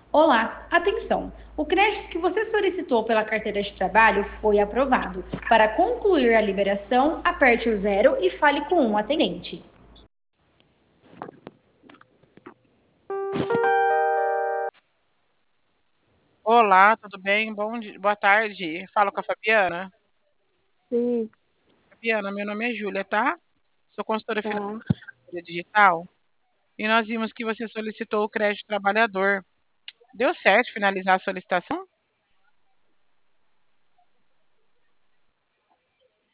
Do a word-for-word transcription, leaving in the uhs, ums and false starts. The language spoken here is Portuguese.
Olá, atenção! O crédito que você solicitou pela carteira de trabalho foi aprovado. Para concluir a liberação, aperte o zero e fale com um atendente. Olá, tudo bem? Bom dia, boa tarde. Falo com a Fabiana. Sim, Fabiana, meu nome é Júlia, tá? Sou consultora financeira tá. digital e nós vimos que você solicitou o crédito trabalhador. Deu certo finalizar a solicitação?